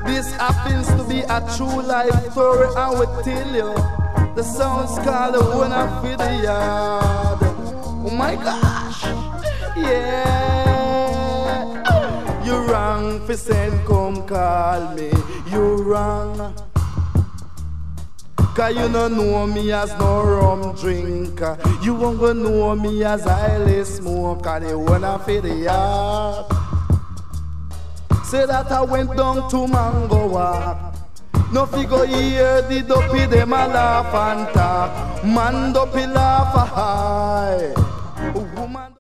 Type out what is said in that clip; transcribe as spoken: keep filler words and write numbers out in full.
This happens to be a true life story, I will tell you. The sounds called the one for the yard. Oh my gosh, yeah. You wrong for send come call me. You wrong, cause you don't know me as no rum drinker. You won't go know me as highly smoker. The one for the yard. Say that I went down to Mango Walk. No figure hear the dopey them a laugh and talk. Man dopey laugh a high.